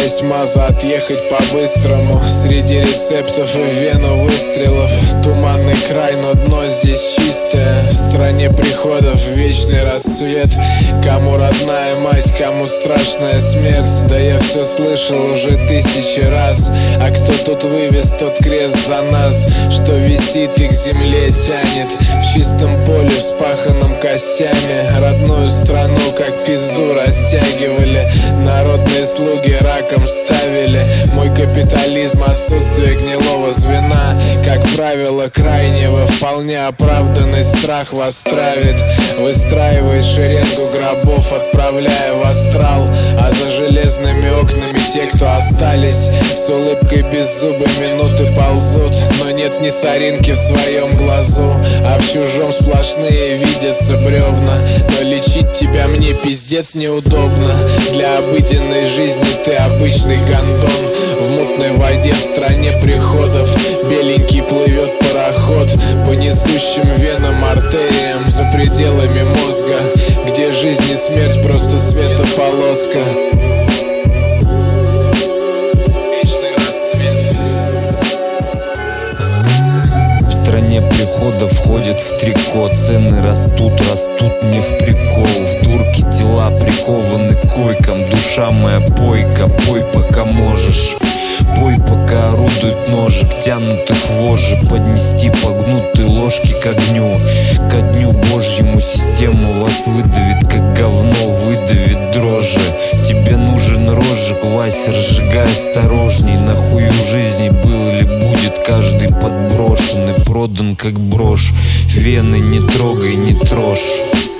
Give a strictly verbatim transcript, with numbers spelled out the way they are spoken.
Часть маза отъехать по-быстрому. Среди рецептов и вену выстрелов. Туманный край, но дно здесь чистое. В стране приходов вечный рассвет. Кому родная мать, кому страшная смерть. Да я все слышал уже тысячи раз. А кто тут вывез тот крест за нас, что висит и к земле тянет. В чистом поле, вспаханном костями. Родную страну как пизду растягивали. Народные слуги раком ставили. Мой капитализм, отсутствие гнилого звена, как правило крайнего, вполне оправданный страх вас травит. Выстраивает шеренгу гробов, отправляя в астрал. А за железными окнами те, кто остались, с улыбкой беззубой минуты ползут. Но нет ни соринки в своем глазу, а в чужом сплошные видятся бревна. Но лечить тебя мне пиздец неудобно. Для обыденной жизни ты обычный гондон. В мутной воде в стране приходов беленький плывет пароход по несущим венам, артериям, за пределами мозга, где жизнь и смерть просто светополоска. В стране приходов входят в трико. Цены растут, растут не в прикол. В дурке тела прикованы к койкам. Душа моя пойка, пой пока можешь. Пой, пока орудует ножик, тянутых вожжи. Поднести погнутые ложки к огню. Ко дню Божьему система вас выдавит, как говно выдавит дрожжи. Тебе нужен розжиг, Вася, разжигай осторожней. Нахуй у жизни был или будет каждый подброшен и продан как брошь. Вены не трогай, не трожь.